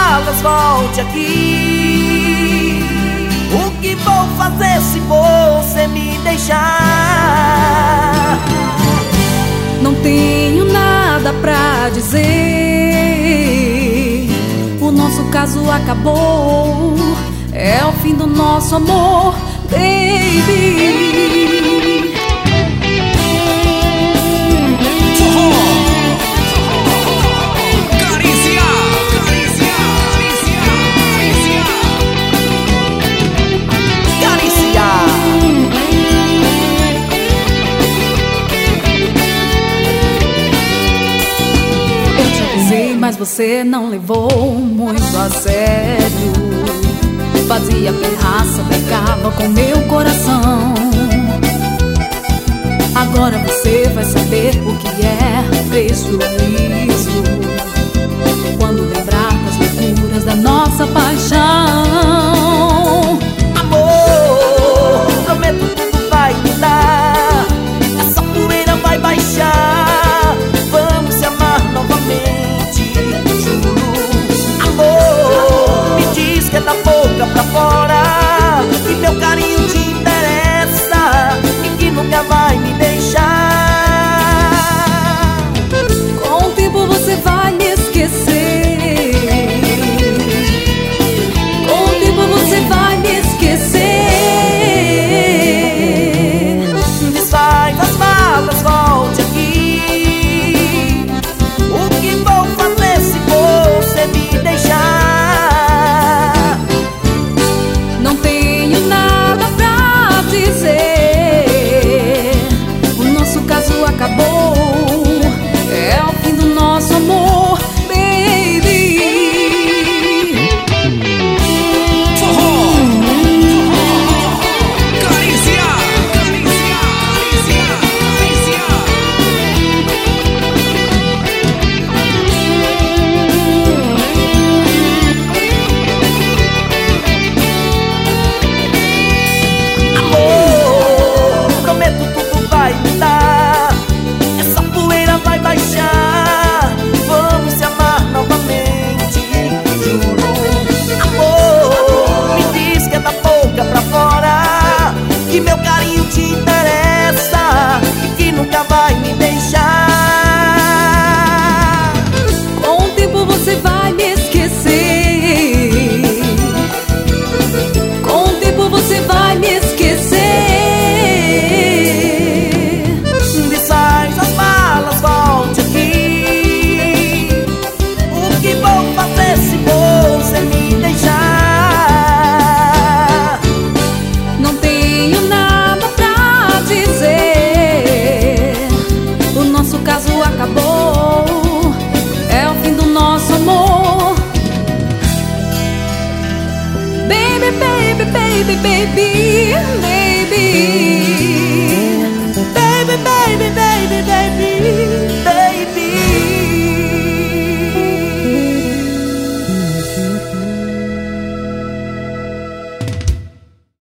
malas, volte aqui. O que vou fazer se você me deixar? Não tenho nada pra dizer. O nosso caso acabou. É o fim do nosso amor, baby. Mas você não levou muito a sério. Fazia pirraça, brincava com meu coração. Agora você vai saber o que é prejuízo quando lembrar das loucuras da nossa paixão. Amor, prometo tudo vai mudar. Essa poeira vai baixar. Vamos se amar novamente. Que é da boca pra fora, que meu carinho te interessa e que nunca vai me deixar. Com o tempo você vai me esquecer. Com o tempo você vai me esquecer. Desfaz as malas, volte aqui. O que vou fazer se você me deixar? Acabou, é o fim do nosso amor, baby. Forró, carícia, carícia, carícia, carícia. Amor, prometo tudo vai mudar. Vai baixar, vamos se amar novamente, juro. Amor, me diz que é da boca pra fora, que meu carinho te interessa e que nunca vai me deixar. Com o tempo você vai me esquecer. Com o tempo você vai me esquecer. Volte aqui. O que vou fazer se você me deixar? Não tenho nada pra dizer. O nosso caso acabou. É o fim do nosso amor. Baby, baby, baby, baby, baby.